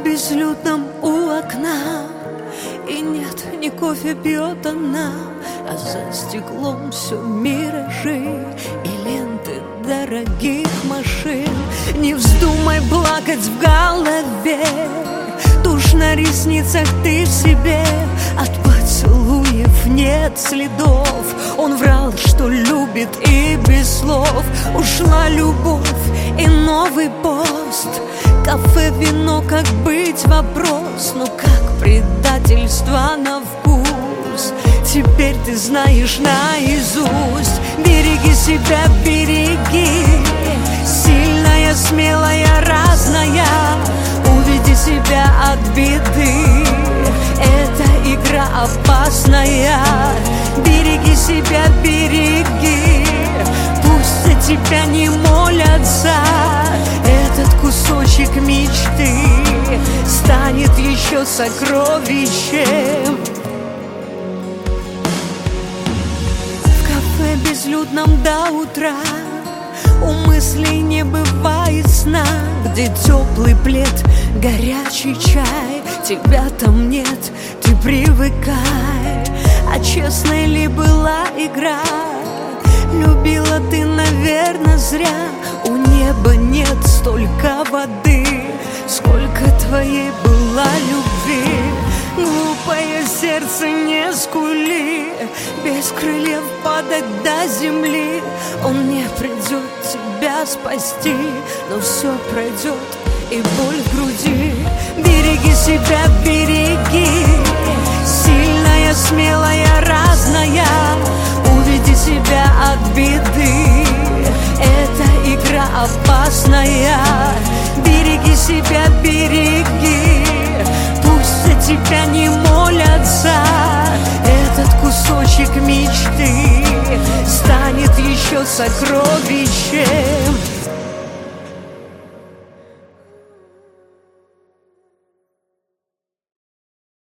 безлюдном у окна, и нет, не кофе пьет она, а за стеклом все миражи и ленты дорогих машин. Не вздумай плакать в голове, тушь на ресницах ты в себе. От поцелуев нет следов, он врал, что любит, и без слов. Ушла любовь и новый пост, кафе, вино, как быть вопрос. Но как предательство на вкус, теперь ты знаешь наизусть. Береги себя, береги, сильная, смелая, разная. Уведи себя от беды, эта игра опасная. Береги себя, береги, пусть за тебя не молятся. Этот кусочек мечты станет еще сокровищем. В кафе безлюдном до утра у мыслей не бывает сна, где теплый плед, горячий чай. Тебя там нет, ты привыкай. А честной ли была игра? Любила ты, наверное, зря. У неба нет столько воды, сколько твоей была любви. Глупое сердце, не скули, без крыльев падать до земли. Он не придет тебя спасти, но все пройдет, и боль в груди. Береги себя, береги, сильная, смелая, разная. Уведи себя от беды, эта игра опасная. Береги себя, береги, пусть за тебя не молятся. Этот кусочек мечты станет еще сокровищем.